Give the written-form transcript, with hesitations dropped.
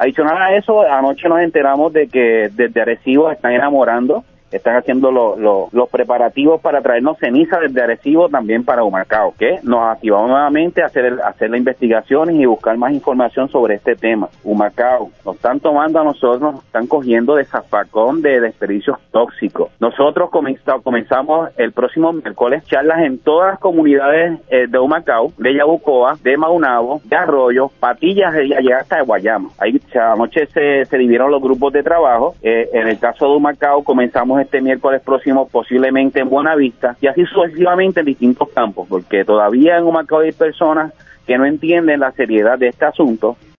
Adicional a eso, anoche nos enteramos de que desde Arecibo están enamorando, están haciendo los preparativos para traernos ceniza desde Arecibo también para Humacao, que nos activamos nuevamente a hacer las investigaciones y buscar más información sobre este tema. Humacao, nos están tomando a nosotros, nos están cogiendo de zafacón de desperdicios tóxicos. Nosotros comenzamos el próximo miércoles charlas en todas las comunidades de Humacao, de Yabucoa, de Maunabo, de Arroyo, Patillas y allá hasta de Guayama. Ahí anoche se dividieron los grupos de trabajo. En el caso de Humacao comenzamos este miércoles próximo posiblemente en Buenavista y así sucesivamente en distintos campos, porque todavía en Humacao hay personas que no entienden la seriedad de este asunto